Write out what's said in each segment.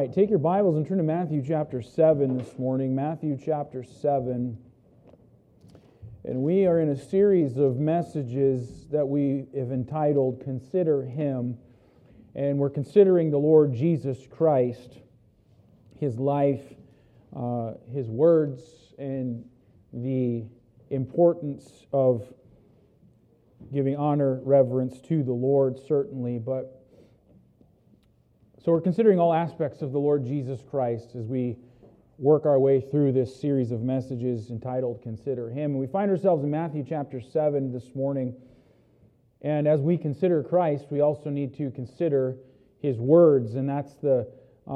right, take your Bibles and turn to Matthew chapter 7 this morning. Matthew chapter 7. And we are in a series of messages that we have entitled Consider Him. And we're considering the Lord Jesus Christ, His life, His words, and the importance of giving honor, reverence to the Lord, certainly. So we're considering all aspects of the Lord Jesus Christ as we work our way through this series of messages entitled Consider Him. And we find ourselves in Matthew chapter 7 this morning. And as we consider Christ, we also need to consider His words. And that's the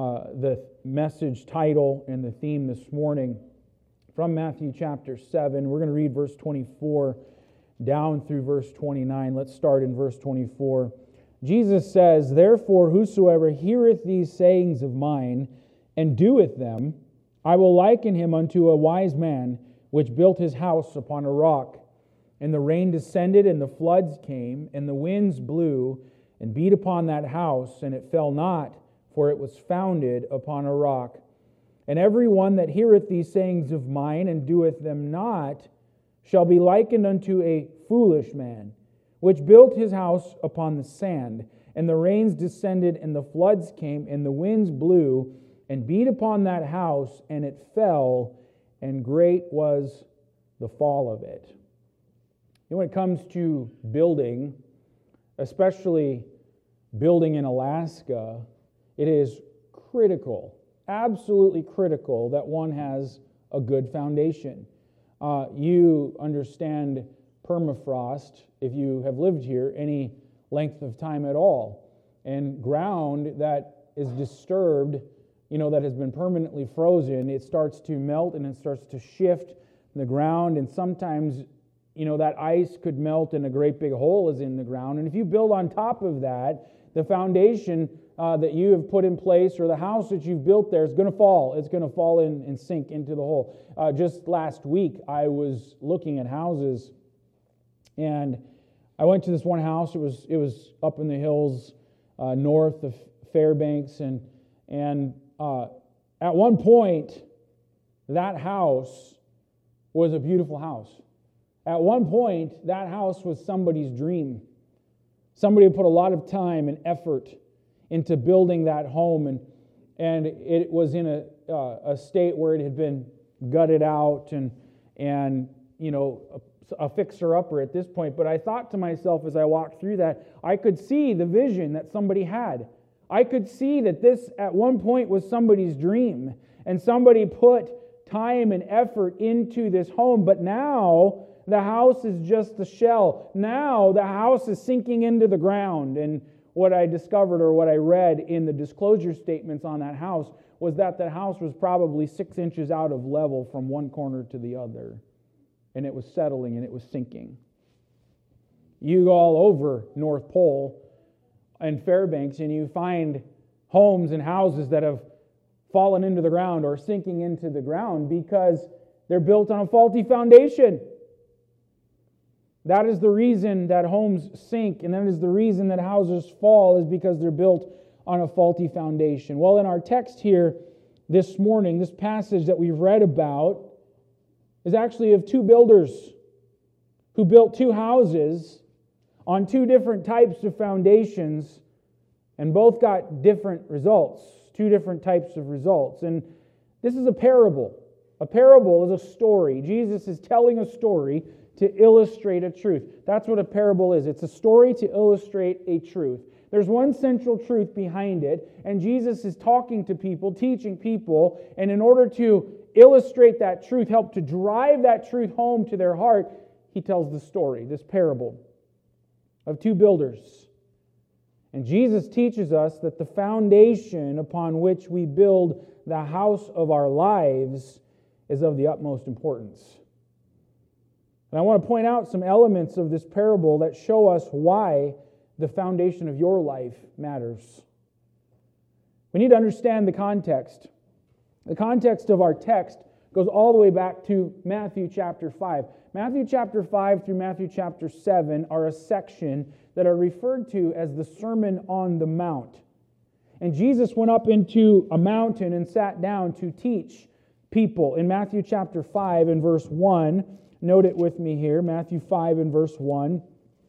message title and the theme this morning. From Matthew chapter 7, we're going to read verse 24 down through verse 29. Let's start in verse 24. Jesus says, "Therefore whosoever heareth these sayings of mine, and doeth them, I will liken him unto a wise man, which built his house upon a rock. And the rain descended, and the floods came, and the winds blew, and beat upon that house, and it fell not, for it was founded upon a rock. And every one that heareth these sayings of mine, and doeth them not, shall be likened unto a foolish man, which built his house upon the sand. And the rains descended, and the floods came, and the winds blew, and beat upon that house, and it fell, and great was the fall of it." When it comes to building, especially building in Alaska, it is critical, absolutely critical, that one has a good foundation. You understand permafrost if you have lived here any length of time at all. And ground that is disturbed, that has been permanently frozen, it starts to melt and it starts to shift the ground, and sometimes, that ice could melt and a great big hole is in the ground. And if you build on top of that, the foundation that you have put in place, or the house that you've built there, is going to fall. It's going to fall in and sink into the hole. Just last week, I was looking at houses, and I went to this one house. It was up in the hills north of Fairbanks, and at one point, that house was a beautiful house. At one point, that house was somebody's dream. Somebody had put a lot of time and effort into building that home, and it was in a state where it had been gutted out and a fixer-upper at this point. But I thought to myself as I walked through that, I could see the vision that somebody had. I could see that this at one point was somebody's dream, and somebody put time and effort into this home. But now the house is just the shell. Now the house is sinking into the ground. And what I discovered, or what I read in the disclosure statements on that house, was that the house was probably 6 inches out of level from one corner to the other. And it was settling and it was sinking. You go all over North Pole and Fairbanks, and you find homes and houses that have fallen into the ground or sinking into the ground because they're built on a faulty foundation. That is the reason that homes sink, and that is the reason that houses fall, is because they're built on a faulty foundation. Well, in our text here this morning, this passage that we've read about is actually of two builders who built two houses on two different types of foundations, and both got different results, two different types of results. And this is a parable. A parable is a story. Jesus is telling a story to illustrate a truth. That's what a parable is. It's a story to illustrate a truth. There's one central truth behind it, and Jesus is talking to people, teaching people, and in order to illustrate that truth, help to drive that truth home to their heart, He tells the story, this parable of two builders. And Jesus teaches us that the foundation upon which we build the house of our lives is of the utmost importance. And I want to point out some elements of this parable that show us why the foundation of your life matters. We need to understand the context. The context of our text goes all the way back to Matthew chapter 5. Matthew chapter 5 through Matthew chapter 7 are a section that are referred to as the Sermon on the Mount. And Jesus went up into a mountain and sat down to teach people. In Matthew chapter 5 and verse 1, note it with me here, Matthew 5 and verse 1.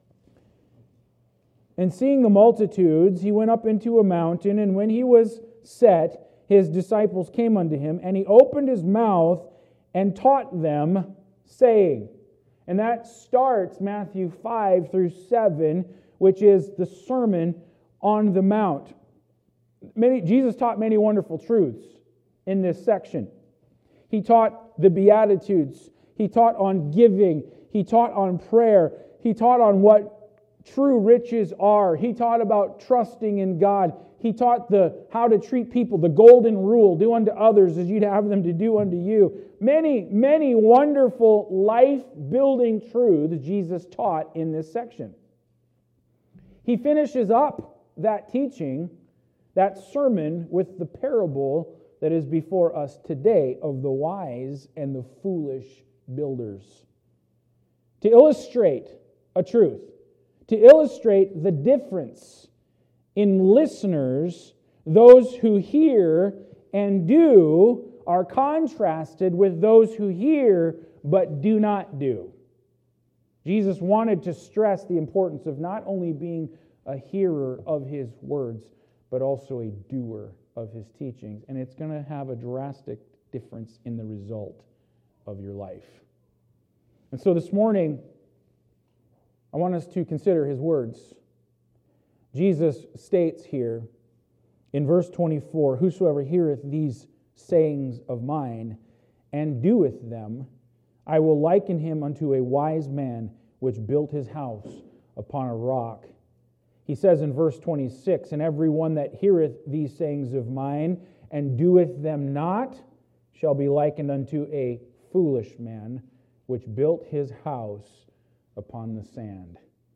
And seeing the multitudes, he went up into a mountain, and when he was set, his disciples came unto him, and he opened his mouth and taught them, saying, and that starts Matthew 5 through 7, which is the Sermon on the Mount. Jesus taught many wonderful truths in this section. He taught the Beatitudes. He taught on giving. He taught on prayer. He taught on what true riches are. He taught about trusting in God. He taught how to treat people, the golden rule, do unto others as you'd have them to do unto you. Many, many wonderful life-building truths Jesus taught in this section. He finishes up that teaching, that sermon, with the parable that is before us today of the wise and the foolish builders. To illustrate a truth, to illustrate the difference in listeners, those who hear and do are contrasted with those who hear but do not do. Jesus wanted to stress the importance of not only being a hearer of his words, but also a doer of his teachings. And it's going to have a drastic difference in the result of your life. And so this morning, I want us to consider his words. Jesus states here in verse 24, whosoever heareth these sayings of mine and doeth them, I will liken him unto a wise man which built his house upon a rock. He says in verse 26, and every one that heareth these sayings of mine and doeth them not shall be likened unto a foolish man which built his house upon the sand.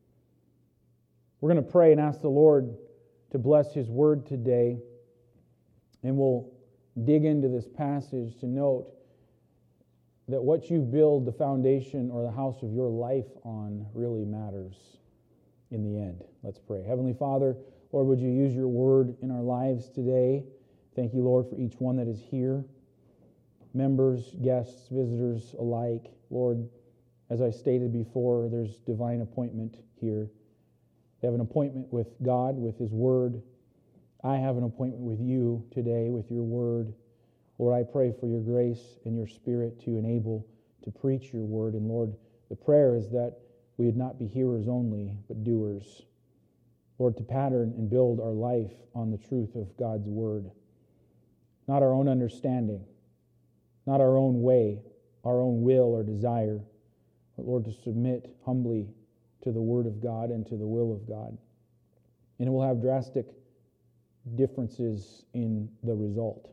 We're going to pray and ask the Lord to bless his word today, and we'll dig into this passage to note that what you build the foundation or the house of your life on really matters in the end. Let's pray. Heavenly Father, Lord, would you use your word in our lives today? Thank you, Lord, for each one that is here, members, guests, visitors alike. Lord, as I stated before, there's divine appointment here. They have an appointment with God, with his word. I have an appointment with you today, with your word. Lord, I pray for your grace and your spirit to enable to preach your word. And Lord, the prayer is that we would not be hearers only, but doers. Lord, to pattern and build our life on the truth of God's word. Not our own understanding, not our own way, our own will or desire, but Lord, to submit humbly to the word of God and to the will of God. And it will have drastic differences in the result.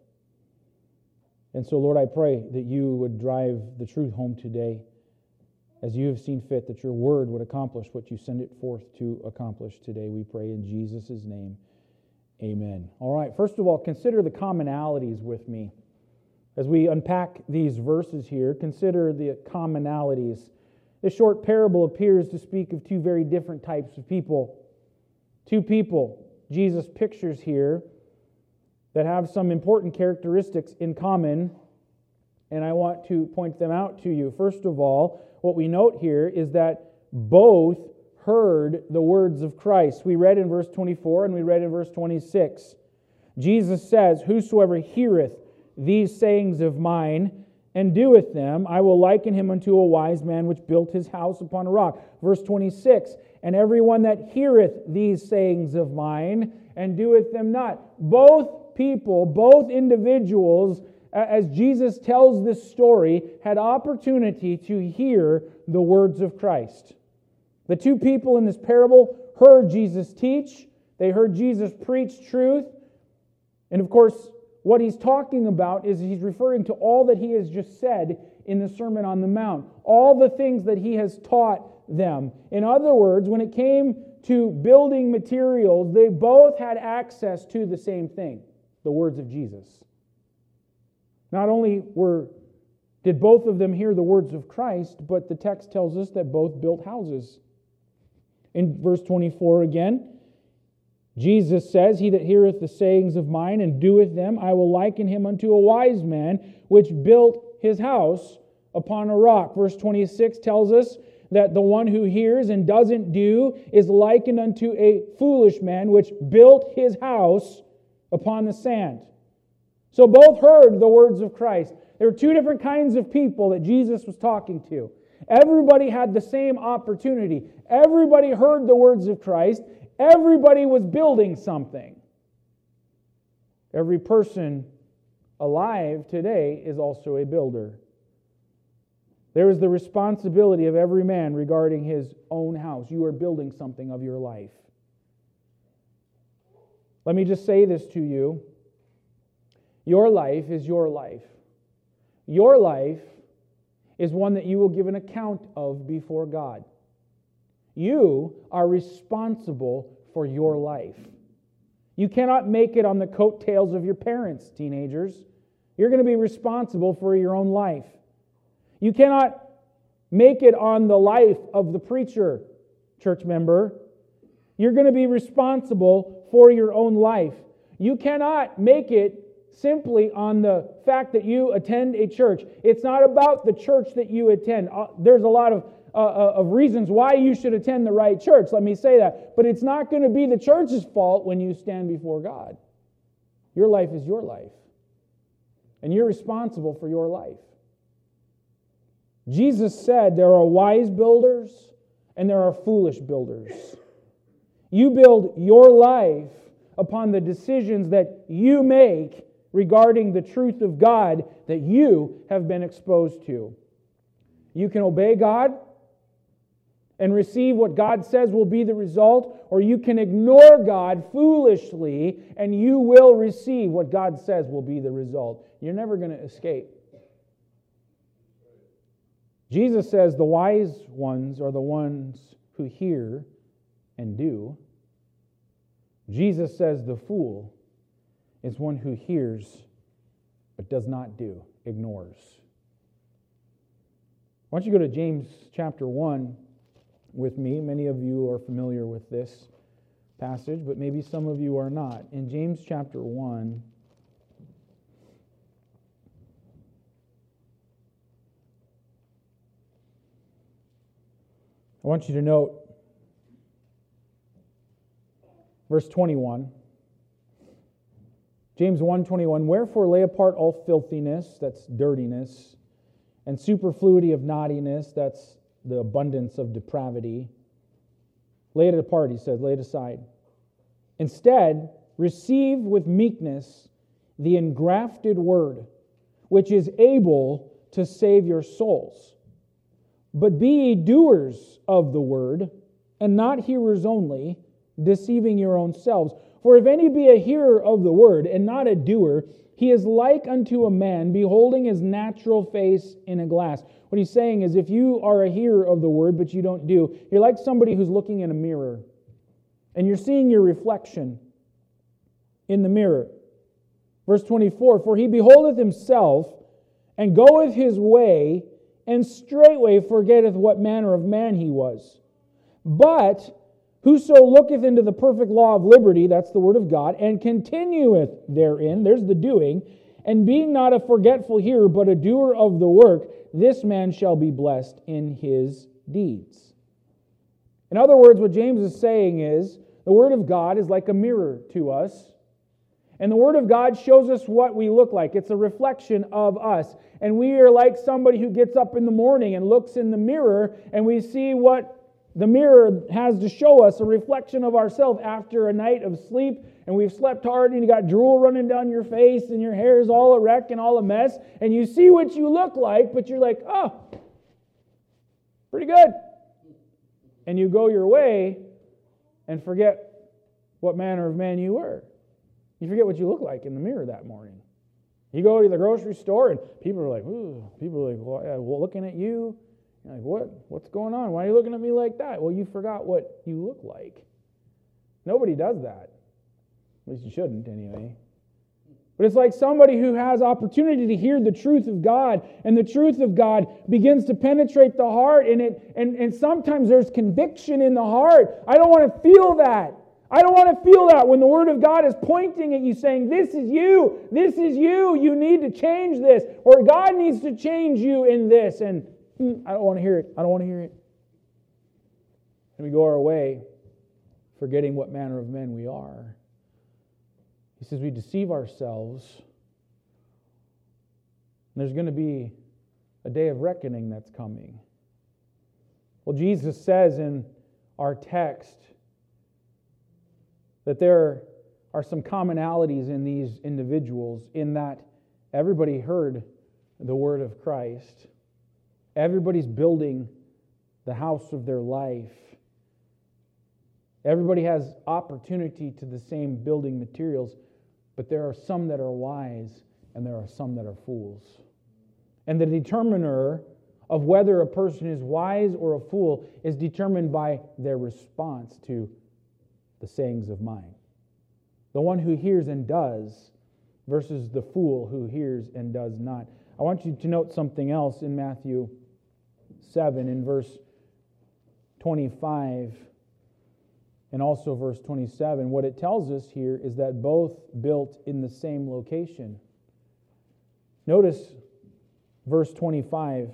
And so, Lord, I pray that you would drive the truth home today as you have seen fit, that your word would accomplish what you send it forth to accomplish today. We pray in Jesus' name. Amen. All right, first of all, consider the commonalities with me. As we unpack these verses here, consider the commonalities. This short parable appears to speak of two very different types of people. Two people Jesus pictures here that have some important characteristics in common, and I want to point them out to you. First of all, what we note here is that both heard the words of Christ. We read in verse 24 and we read in verse 26. Jesus says, whosoever heareth these sayings of mine and doeth them, I will liken him unto a wise man which built his house upon a rock. Verse 26, and everyone that heareth these sayings of mine and doeth them not. Both people, both individuals, as Jesus tells this story, had opportunity to hear the words of Christ. The two people in this parable heard Jesus teach. They heard Jesus preach truth. And of course, what he's talking about is he's referring to all that he has just said in the Sermon on the Mount. All the things that he has taught them. In other words, when it came to building materials, they both had access to the same thing, the words of Jesus. Not only did both of them hear the words of Christ, but the text tells us that both built houses. In verse 24 again, Jesus says, He that heareth the sayings of mine and doeth them, I will liken him unto a wise man, which built his house upon a rock. Verse 26 tells us that the one who hears and doesn't do is likened unto a foolish man, which built his house upon the sand. So both heard the words of Christ. There were two different kinds of people that Jesus was talking to. Everybody had the same opportunity. Everybody heard the words of Christ. Everybody was building something. Every person alive today is also a builder. There is the responsibility of every man regarding his own house. You are building something of your life. Let me just say this to you. Your life is your life. Your life is one that you will give an account of before God. You are responsible for your life. You cannot make it on the coattails of your parents, teenagers. You're going to be responsible for your own life. You cannot make it on the life of the preacher, church member. You're going to be responsible for your own life. You cannot make it simply on the fact that you attend a church. It's not about the church that you attend. There's a lot of reasons why you should attend the right church, let me say that. But it's not going to be the church's fault when you stand before God. Your life is your life. And you're responsible for your life. Jesus said there are wise builders and there are foolish builders. You build your life upon the decisions that you make regarding the truth of God that you have been exposed to. You can obey God and receive what God says will be the result, or you can ignore God foolishly and you will receive what God says will be the result. You're never going to escape. Jesus says the wise ones are the ones who hear and do. Jesus says the fool is one who hears but does not do, ignores. Why don't you go to James chapter 1 with me? Many of you are familiar with this passage, but maybe some of you are not. In James chapter 1, I want you to note verse 21. James 1:21, wherefore lay apart all filthiness, that's dirtiness, and superfluity of naughtiness, that's the abundance of depravity. Lay it apart, he said, lay it aside. Instead, receive with meekness the engrafted word, which is able to save your souls. But be ye doers of the word, and not hearers only, deceiving your own selves. For if any be a hearer of the word, and not a doer, he is like unto a man beholding his natural face in a glass. What he's saying is, if you are a hearer of the word, but you don't do, you're like somebody who's looking in a mirror, and you're seeing your reflection in the mirror. Verse 24, for he beholdeth himself, and goeth his way, and straightway forgetteth what manner of man he was. But whoso looketh into the perfect law of liberty, that's the word of God, and continueth therein, there's the doing, and being not a forgetful hearer, but a doer of the work, this man shall be blessed in his deeds. In other words, what James is saying is, the word of God is like a mirror to us, and the Word of God shows us what we look like. It's a reflection of us. And we are like somebody who gets up in the morning and looks in the mirror, and we see what the mirror has to show us, a reflection of ourselves after a night of sleep, and we've slept hard, and you got drool running down your face, and your hair is all a wreck and all a mess, and you see what you look like, but you're like, oh, pretty good. And you go your way and forget what manner of man you were. You forget what you look like in the mirror that morning. You go to the grocery store and people are like, ooh, people are like, well, looking at you. You're like, what's going on? Why are you looking at me like that? Well, you forgot what you look like. Nobody does that. At least you shouldn't anyway. But it's like somebody who has opportunity to hear the truth of God, and the truth of God begins to penetrate the heart, and sometimes there's conviction in the heart. I don't want to feel that. I don't want to feel that when the Word of God is pointing at you saying, this is you, you need to change this, or God needs to change you in this, and I don't want to hear it, And we go our way, forgetting what manner of men we are. He says we deceive ourselves. And there's going to be a day of reckoning that's coming. Well, Jesus says in our text that there are some commonalities in these individuals in that everybody heard the word of Christ. Everybody's building the house of their life. Everybody has opportunity to the same building materials, but there are some that are wise and there are some that are fools. And the determiner of whether a person is wise or a fool is determined by their response to the sayings of mine. The one who hears and does versus the fool who hears and does not. I want you to note something else in Matthew 7 in verse 25 and also verse 27. What it tells us here is that both built in the same location. Notice verse 25.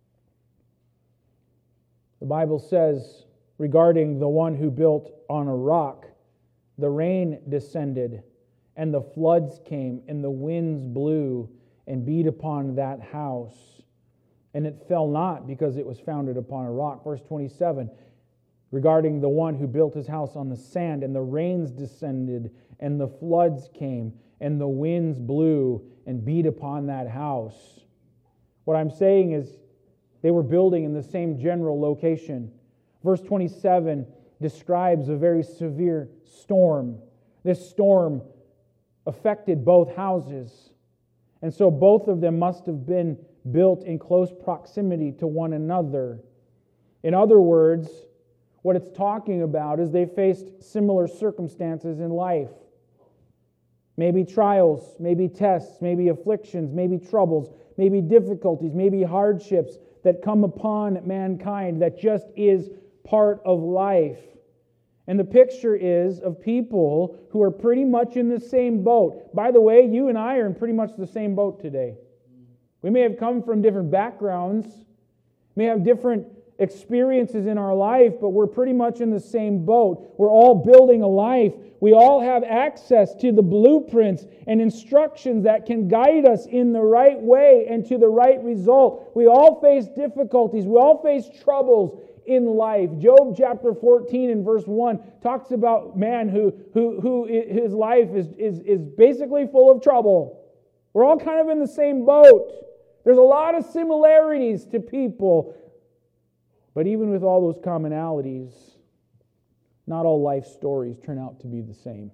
The Bible says regarding the one who built on a rock, the rain descended, and the floods came, and the winds blew and beat upon that house. And it fell not, because it was founded upon a rock. Verse 27, regarding the one who built his house on the sand, and the rains descended, and the floods came, and the winds blew and beat upon that house. What I'm saying is they were building in the same general location. Verse 27 describes a very severe storm. This storm affected both houses. And so both of them must have been built in close proximity to one another. In other words, what it's talking about is they faced similar circumstances in life. Maybe trials, maybe tests, maybe afflictions, maybe troubles, maybe difficulties, maybe hardships that come upon mankind that just is part of life. And the picture is of people who are pretty much in the same boat. By the way, you and I are in pretty much the same boat today. We may have come from different backgrounds, may have different experiences in our life, but we're pretty much in the same boat. We're all building a life. We all have access to the blueprints and instructions that can guide us in the right way and to the right result. We all face difficulties. We all face troubles in life. Job chapter 14 and verse 1 talks about man who his life is basically full of trouble. We're all kind of in the same boat. There's a lot of similarities to people. But even with all those commonalities, not all life stories turn out to be the same.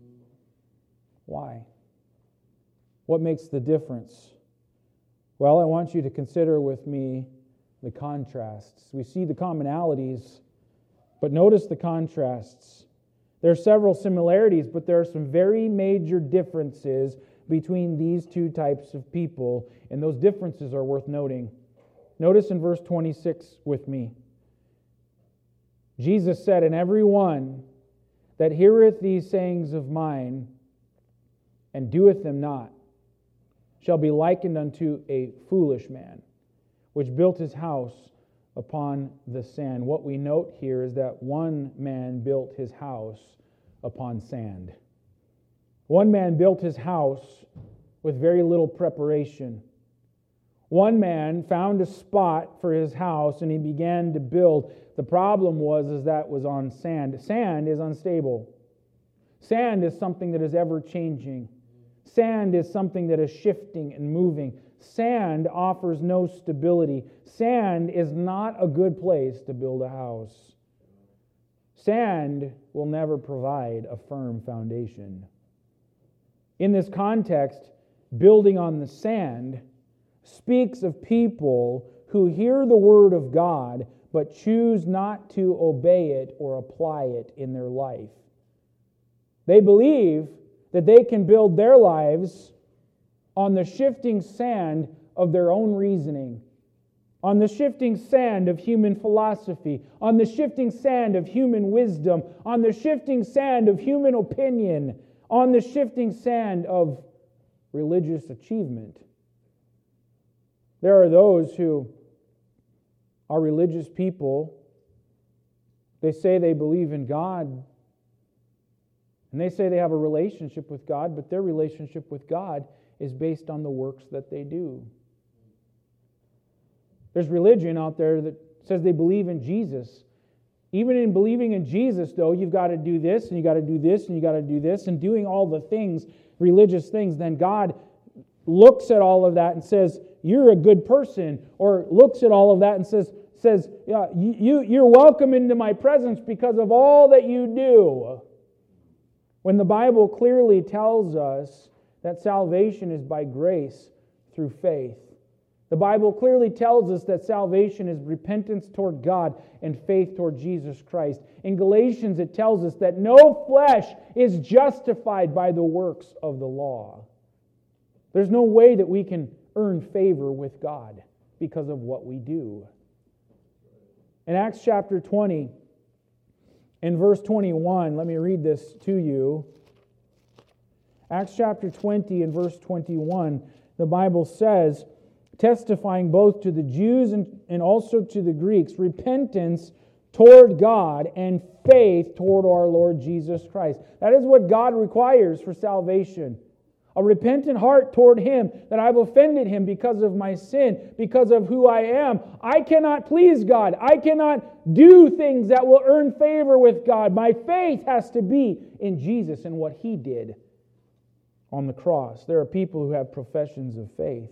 Why? What makes the difference? Well, I want you to consider with me the contrasts. We see the commonalities, but notice the contrasts. There are several similarities, but there are some very major differences between these two types of people, and those differences are worth noting. Notice in verse 26 with me. Jesus said, "And every one that heareth these sayings of mine, and doeth them not, shall be likened unto a foolish man, which built his house upon the sand." What we note here is that one man built his house upon sand. One man built his house with very little preparation. One man found a spot for his house and he began to build. The problem was that was on sand. Sand is unstable. Sand is something that is ever changing. Sand is something that is shifting and moving. Sand offers no stability. Sand is not a good place to build a house. Sand will never provide a firm foundation. In this context, building on the sand speaks of people who hear the word of God but choose not to obey it or apply it in their life. They believe that they can build their lives on the shifting sand of their own reasoning. on the shifting sand of human philosophy, on the shifting sand of human wisdom, on the shifting sand of human opinion, on the shifting sand of religious achievement. There are those who are religious people. They say they believe in God, and they say they have a relationship with God, but their relationship with God is based on the works that they do. There's religion out there that says they believe in Jesus. Even in believing in Jesus, though, you've got to do this, and you've got to do this, and you've got to do this, and doing all the things, religious things, then God looks at all of that and says, you're a good person, or looks at all of that and says, yeah, you're welcome into my presence because of all that you do. When the Bible clearly tells us that salvation is by grace through faith. The Bible clearly tells us that salvation is repentance toward God and faith toward Jesus Christ. In Galatians, it tells us that no flesh is justified by the works of the law. There's no way that we can earn favor with God because of what we do. In Acts chapter 20, in verse 21, let me read this to you. Acts chapter 20 and verse 21, the Bible says, testifying both to the Jews and also to the Greeks, repentance toward God and faith toward our Lord Jesus Christ. That is what God requires for salvation. A repentant heart toward Him, that I've offended Him because of my sin, because of who I am. I cannot please God. I cannot do things that will earn favor with God. My faith has to be in Jesus and what He did on the cross. There are people who have professions of faith,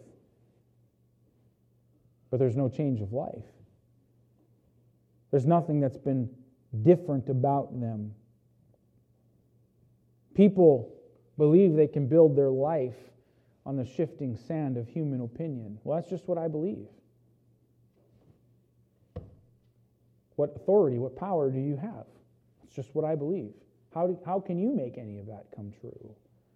but there's no change of life. There's nothing that's been different about them. People believe they can build their life on the shifting sand of human opinion. Well, that's just what I believe. What authority, what power do you have? It's just what I believe. How can you make any of that come true?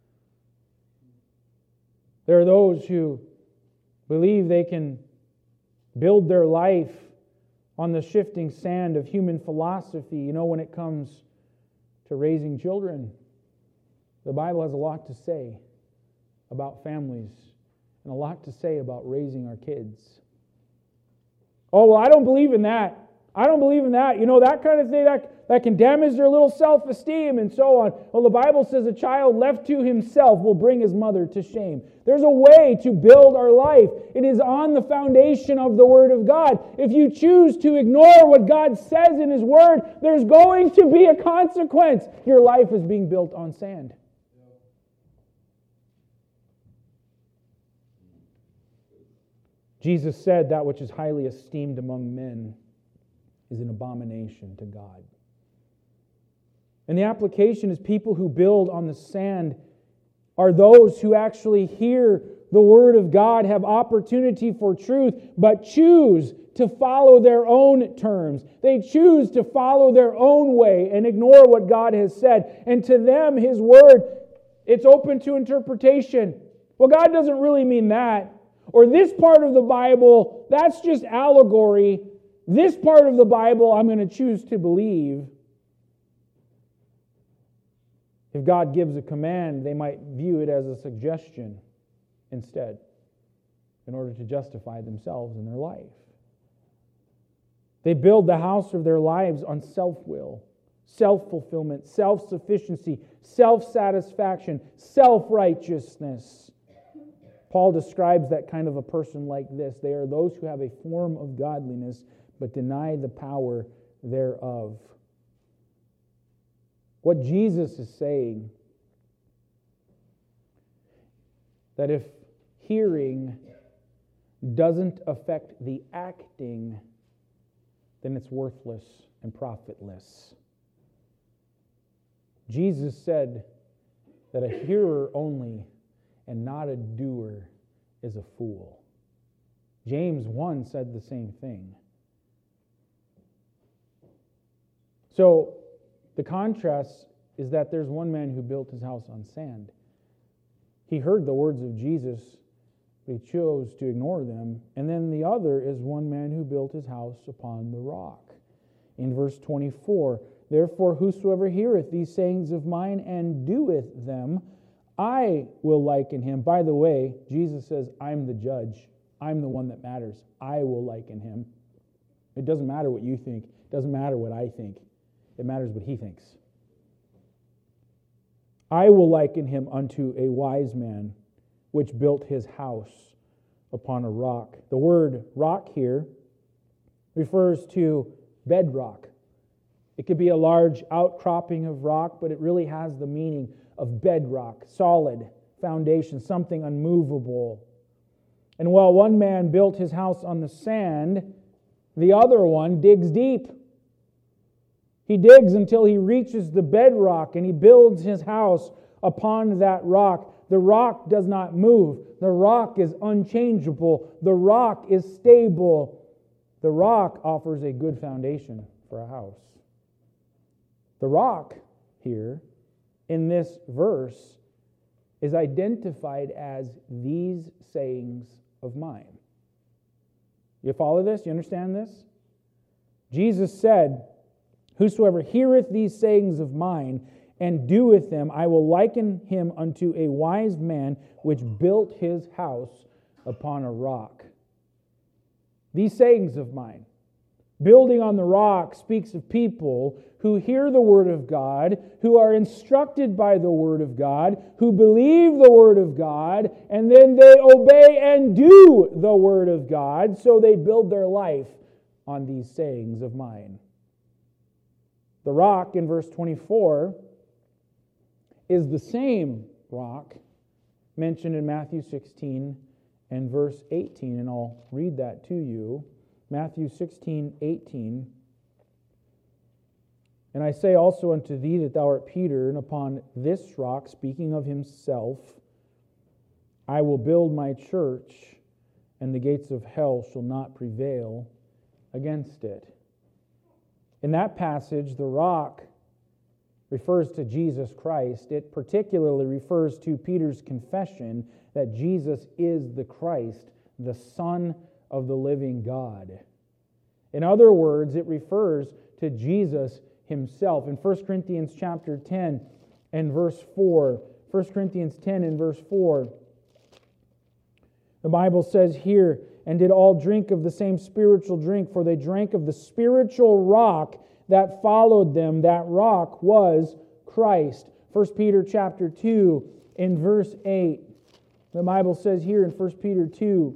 There are those who believe they can build their life on the shifting sand of human philosophy. You know, when it comes to raising children, the Bible has a lot to say about families and a lot to say about raising our kids. Oh, well, I don't believe in that. I don't believe in that. You know, that kind of thing, that can damage their little self-esteem and so on. Well, the Bible says a child left to himself will bring his mother to shame. There's a way to build our life. It is on the foundation of the Word of God. If you choose to ignore what God says in His Word, there's going to be a consequence. Your life is being built on sand. Jesus said that which is highly esteemed among men is an abomination to God. And the application is people who build on the sand are those who actually hear the Word of God, have opportunity for truth, but choose to follow their own terms. They choose to follow their own way and ignore what God has said. And to them, His Word, it's open to interpretation. Well, God doesn't really mean that. Or this part of the Bible, that's just allegory. This part of the Bible, I'm going to choose to believe. If God gives a command, they might view it as a suggestion instead, in order to justify themselves in their life. They build the house of their lives on self-will, self-fulfillment, self-sufficiency, self-satisfaction, self-righteousness. Paul describes that kind of a person like this. They are those who have a form of godliness, but deny the power thereof. What Jesus is saying, that if hearing doesn't affect the acting, then it's worthless and profitless. Jesus said that a hearer only and not a doer is a fool. James 1 said the same thing. So, the contrast is that there's one man who built his house on sand. He heard the words of Jesus, but he chose to ignore them. And then the other is one man who built his house upon the rock. In verse 24, therefore whosoever heareth these sayings of mine and doeth them, I will liken him. By the way, Jesus says, I'm the judge. I'm the one that matters. I will liken him. It doesn't matter what you think. It doesn't matter what I think. It matters what he thinks. I will liken him unto a wise man, which built his house upon a rock. The word rock here refers to bedrock. It could be a large outcropping of rock, but it really has the meaning of bedrock, solid foundation, something unmovable. And while one man built his house on the sand, the other one digs deep. He digs until he reaches the bedrock, and he builds his house upon that rock. The rock does not move. The rock is unchangeable. The rock is stable. The rock offers a good foundation for a house. The rock here in this verse is identified as these sayings of mine. You follow this? You understand this? Jesus said, whosoever heareth these sayings of mine and doeth them, I will liken him unto a wise man which built his house upon a rock. These sayings of mine, building on the rock, speaks of people who hear the Word of God, who are instructed by the Word of God, who believe the Word of God, and then they obey and do the Word of God, so they build their life on these sayings of mine. The rock in verse 24 is the same rock mentioned in Matthew 16 and verse 18, and I'll read that to you. Matthew 16:18. And I say also unto thee that thou art Peter, and upon this rock, speaking of himself, I will build my church, and the gates of hell shall not prevail against it. In that passage, the rock refers to Jesus Christ. It particularly refers to Peter's confession that Jesus is the Christ, the Son of the living God. In other words, it refers to Jesus himself. In 1 Corinthians chapter 10 and verse 4, 1 Corinthians 10 and verse 4, the Bible says here, and did all drink of the same spiritual drink, for they drank of the spiritual rock that followed them. That rock was Christ. 1 Peter chapter 2 in verse 8, the Bible says here in 1 Peter 2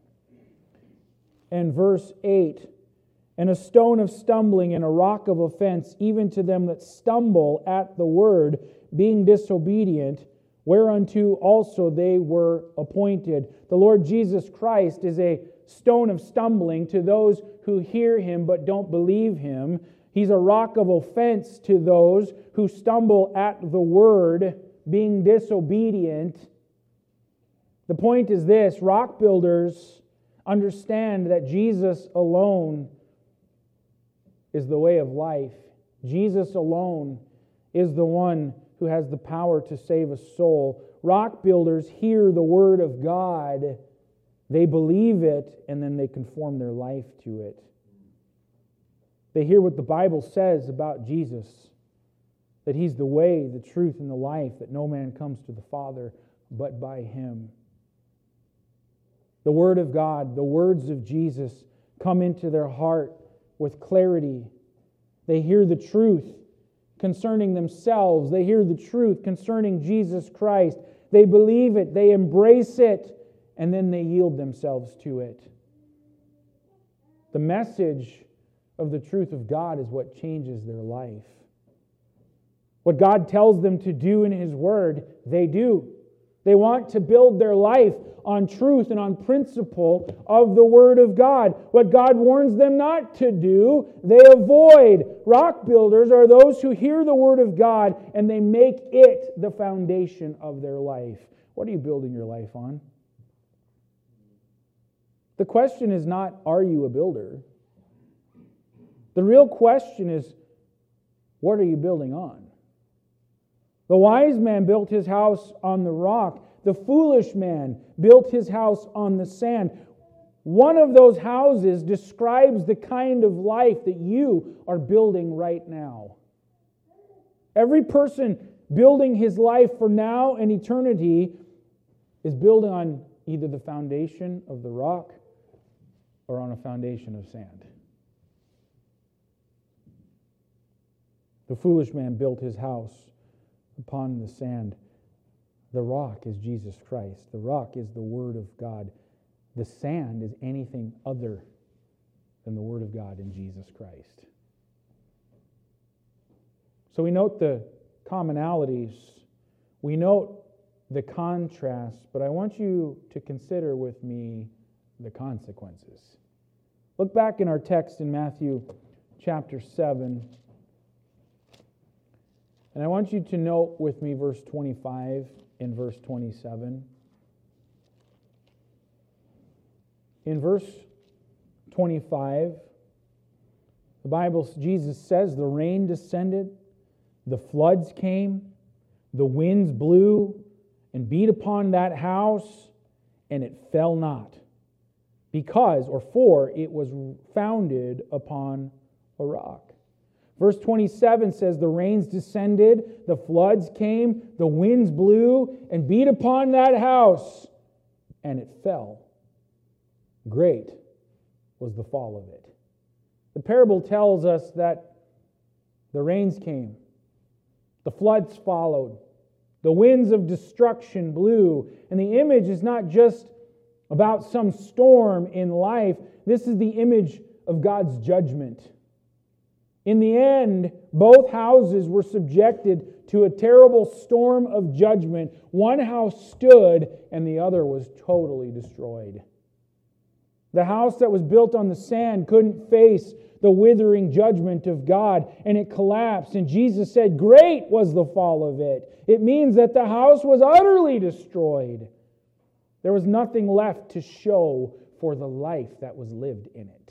and verse 8, and a stone of stumbling and a rock of offense, even to them that stumble at the word, being disobedient, whereunto also they were appointed. The Lord Jesus Christ is a stone of stumbling to those who hear him but don't believe him. He's a rock of offense to those who stumble at the word, being disobedient. The point is this: rock builders understand that Jesus alone is the way of life. Jesus alone is the one who has the power to save a soul. Rock builders hear the word of God, they believe it, and then they conform their life to it. They hear what the Bible says about Jesus, that he's the way, the truth, and the life, that no man comes to the Father but by him. The Word of God, the words of Jesus, come into their heart with clarity. They hear the truth concerning themselves. They hear the truth concerning Jesus Christ. They believe it, they embrace it, and then they yield themselves to it. The message of the truth of God is what changes their life. What God tells them to do in His Word, they do. They want to build their life on truth and on principle of the Word of God. What God warns them not to do, they avoid. Rock builders are those who hear the Word of God and they make it the foundation of their life. What are you building your life on? The question is not, are you a builder? The real question is, what are you building on? The wise man built his house on the rock. The foolish man built his house on the sand. One of those houses describes the kind of life that you are building right now. Every person building his life for now and eternity is building on either the foundation of the rock or on a foundation of sand. The foolish man built his house upon the sand. The rock is Jesus Christ. The rock is the Word of God. The sand is anything other than the Word of God in Jesus Christ. So we note the commonalities. We note the contrasts, but I want you to consider with me the consequences. Look back in our text in Matthew chapter 7. And I want you to note with me verse 25 and verse 27. In verse 25, the Bible, Jesus says, the rain descended, the floods came, the winds blew and beat upon that house, and it fell not, for it was founded upon a rock. Verse 27 says, the rains descended, the floods came, the winds blew and beat upon that house, and it fell. Great was the fall of it. The parable tells us that the rains came, the floods followed, the winds of destruction blew, and the image is not just about some storm in life. This is the image of God's judgment. In the end, both houses were subjected to a terrible storm of judgment. One house stood and the other was totally destroyed. The house that was built on the sand couldn't face the withering judgment of God, and it collapsed. And Jesus said, great was the fall of it. It means that the house was utterly destroyed. There was nothing left to show for the life that was lived in it.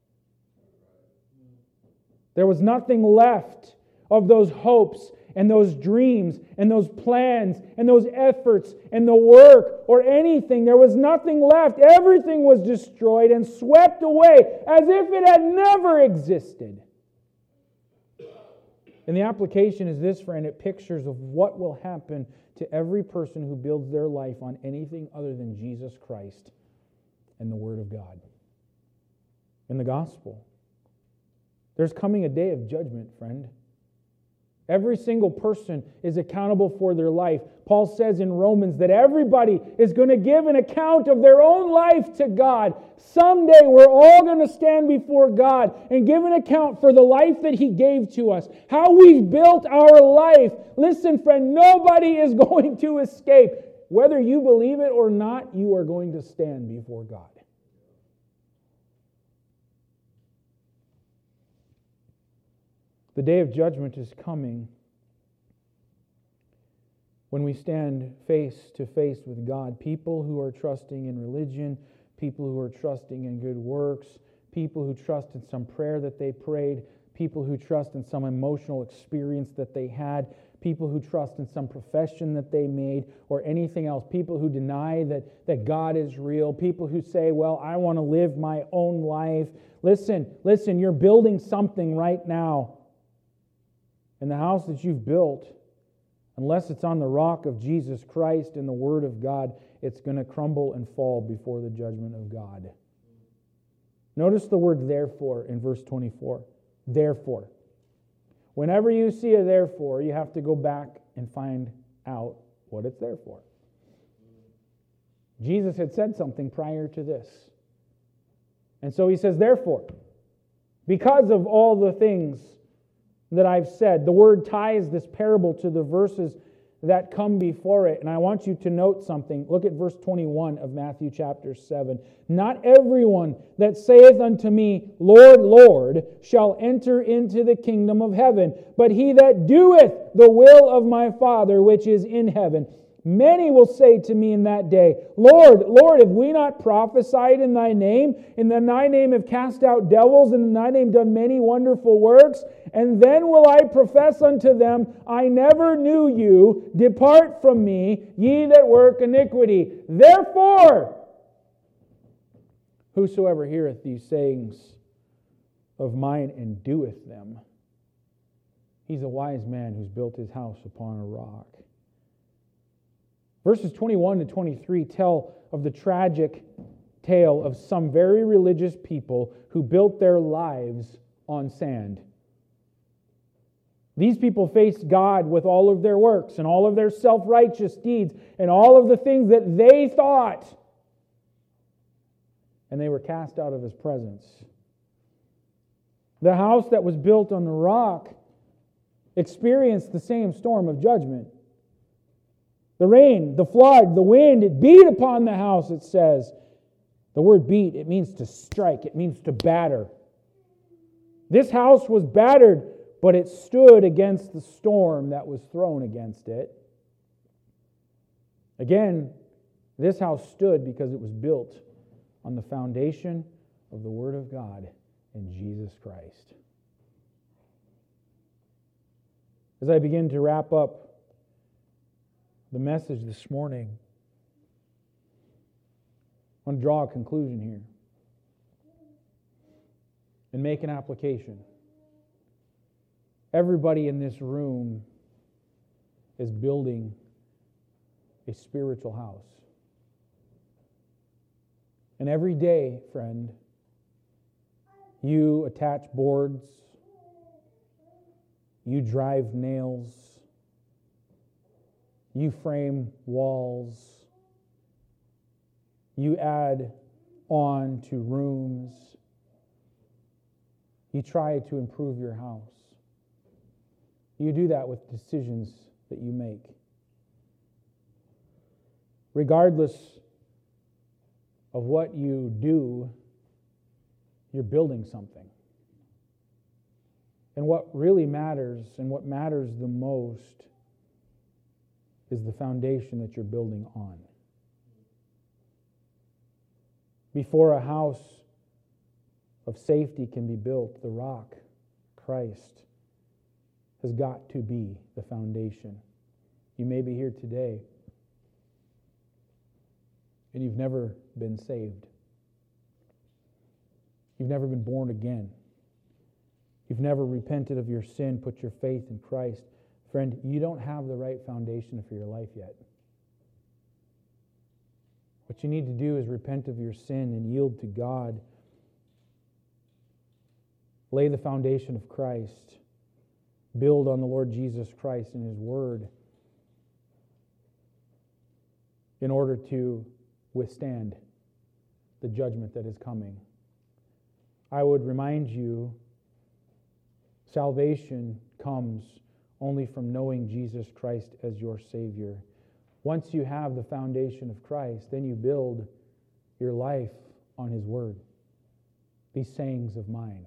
There was nothing left of those hopes and those dreams and those plans and those efforts and the work or anything. There was nothing left. Everything was destroyed and swept away as if it had never existed. And the application is this, friend. It pictures of what will happen to every person who builds their life on anything other than Jesus Christ and the Word of God and the gospel. There's coming a day of judgment, friend. Every single person is accountable for their life. Paul says in Romans that everybody is going to give an account of their own life to God. Someday we're all going to stand before God and give an account for the life that He gave to us, how we've built our life. Listen, friend, nobody is going to escape. Whether you believe it or not, you are going to stand before God. The day of judgment is coming when we stand face to face with God. People who are trusting in religion, people who are trusting in good works, people who trust in some prayer that they prayed, people who trust in some emotional experience that they had, people who trust in some profession that they made or anything else, people who deny that God is real, people who say, well, I want to live my own life. Listen, you're building something right now. And the house that you've built, unless it's on the rock of Jesus Christ and the Word of God, it's going to crumble and fall before the judgment of God. Notice the word therefore in verse 24. Therefore. Whenever you see a therefore, you have to go back and find out what it's there for. Jesus had said something prior to this. And so He says, therefore, because of all the things that I've said. The word ties this parable to the verses that come before it. And I want you to note something. Look at verse 21 of Matthew chapter 7. Not everyone that saith unto me, Lord, Lord, shall enter into the kingdom of heaven, but he that doeth the will of my Father which is in heaven. Many will say to me in that day, Lord, Lord, have we not prophesied in thy name? And in thy name have cast out devils, and in thy name done many wonderful works? And then will I profess unto them, I never knew you. Depart from me, ye that work iniquity. Therefore, whosoever heareth these sayings of mine and doeth them, he's a wise man who's built his house upon a rock. Verses 21 to 23 tell of the tragic tale of some very religious people who built their lives on sand. These people faced God with all of their works and all of their self-righteous deeds and all of the things that they thought. And they were cast out of His presence. The house that was built on the rock experienced the same storm of judgment. The rain, the flood, the wind, it beat upon the house, it says. The word beat, it means to strike, it means to batter. This house was battered, but it stood against the storm that was thrown against it. Again, this house stood because it was built on the foundation of the Word of God and Jesus Christ. As I begin to wrap up the message this morning, I want to draw a conclusion here and make an application. Everybody in this room is building a spiritual house. And every day, friend, you attach boards, you drive nails, you frame walls, you add on to rooms, you try to improve your house. You do that with decisions that you make. Regardless of what you do, you're building something. And what really matters, and what matters the most, is the foundation that you're building on. Before a house of safety can be built, the rock, Christ, has got to be the foundation. You may be here today and you've never been saved. You've never been born again. You've never repented of your sin, put your faith in Christ. Friend, you don't have the right foundation for your life yet. What you need to do is repent of your sin and yield to God. Lay the foundation of Christ. Build on the Lord Jesus Christ and His Word in order to withstand the judgment that is coming. I would remind you, salvation comes only from knowing Jesus Christ as your Savior. Once you have the foundation of Christ, then you build your life on His Word. These sayings of mine.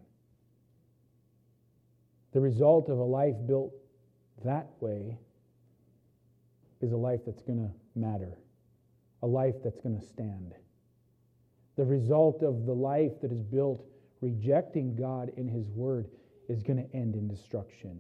The result of a life built that way is a life that's going to matter. A life that's going to stand. The result of the life that is built rejecting God in His Word is going to end in destruction.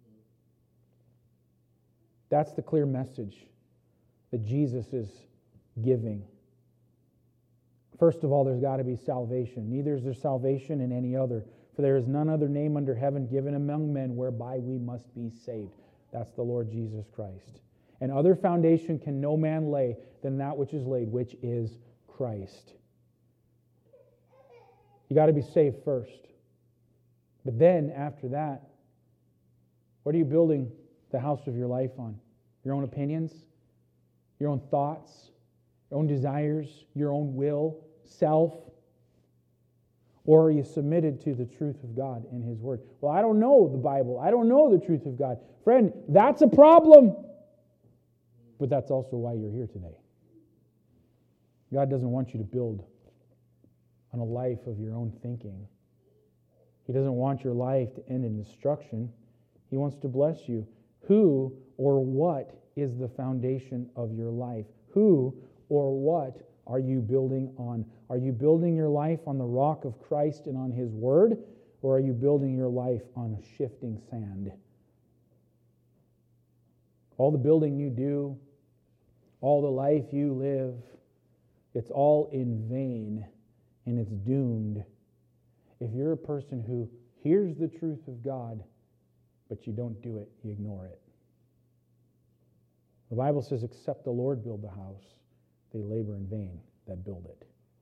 That's the clear message that Jesus is giving. First of all, there's got to be salvation. Neither is there salvation in any other. For there is none other name under heaven given among men whereby we must be saved. That's the Lord Jesus Christ. And other foundation can no man lay than that which is laid, which is Christ. You got to be saved first. But then, after that, what are you building the house of your life on? Your own opinions? Your own thoughts? Your own desires? Your own will? Self? Or are you submitted to the truth of God in His Word? Well, I don't know the Bible. I don't know the truth of God. Friend, that's a problem. But that's also why you're here today. God doesn't want you to build on a life of your own thinking. He doesn't want your life to end in destruction. He wants to bless you. Who or what is the foundation of your life? Who or what are you building on? Are you building your life on the rock of Christ and on His Word? Or are you building your life on shifting sand? All the building you do, all the life you live, it's all in vain and it's doomed if you're a person who hears the truth of God, but you don't do it, you ignore it. The Bible says, except the Lord build the house, they labor in vain that build it.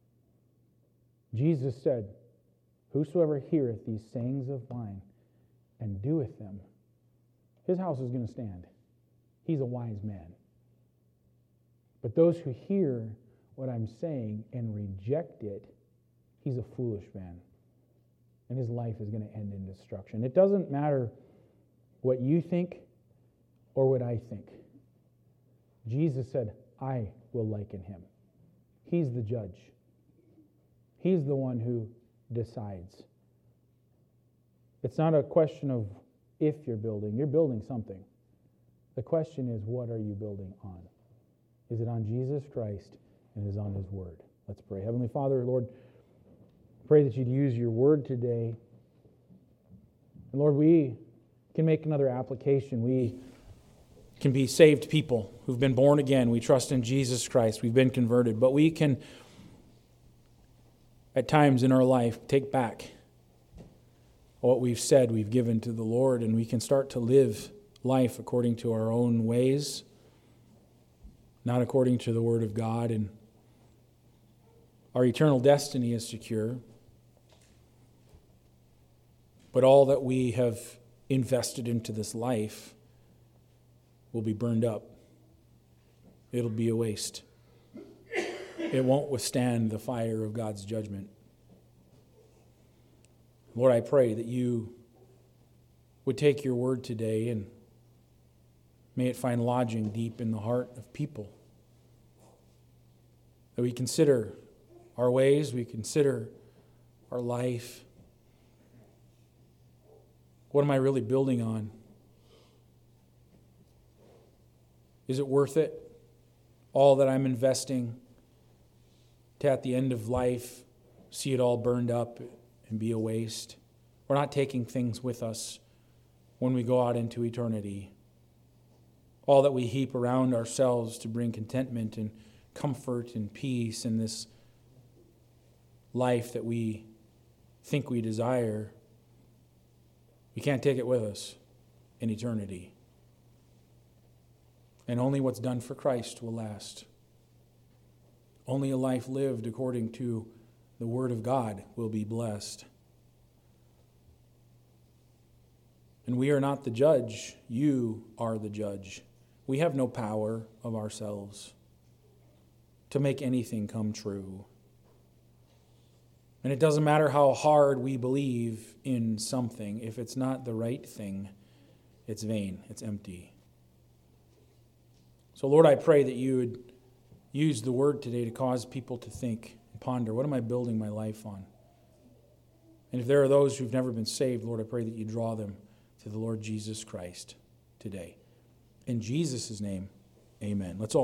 Jesus said, whosoever heareth these sayings of mine and doeth them, his house is going to stand. He's a wise man. But those who hear what I'm saying and reject it, he's a foolish man. And his life is going to end in destruction. It doesn't matter what you think or what I think. Jesus said, I will liken him. He's the judge. He's the one who decides. It's not a question of if you're building something. The question is, what are you building on? Is it on Jesus Christ and is it on His Word? Let's pray. Heavenly Father, Lord, pray that you'd use your Word today. And Lord, we can make another application. We can be saved people who've been born again. We trust in Jesus Christ. We've been converted. But we can, at times in our life, take back what we've said we've given to the Lord, and we can start to live life according to our own ways, not according to the Word of God. And our eternal destiny is secure. But all that we have invested into this life will be burned up. It'll be a waste. It won't withstand the fire of God's judgment. Lord, I pray that you would take your word today and may it find lodging deep in the heart of people. That we consider our ways, we consider our life. What am I really building on? Is it worth it? All that I'm investing to at the end of life see it all burned up and be a waste? We're not taking things with us when we go out into eternity. All that we heap around ourselves to bring contentment and comfort and peace in this life that we think we desire, we can't take it with us in eternity. And only what's done for Christ will last. Only a life lived according to the Word of God will be blessed. And we are not the judge. You are the judge. We have no power of ourselves to make anything come true. And it doesn't matter how hard we believe in something. If it's not the right thing, it's vain, it's empty. So Lord, I pray that you would use the word today to cause people to think and ponder, what am I building my life on? And if there are those who've never been saved, Lord, I pray that you draw them to the Lord Jesus Christ today. In Jesus' name, amen. Let's all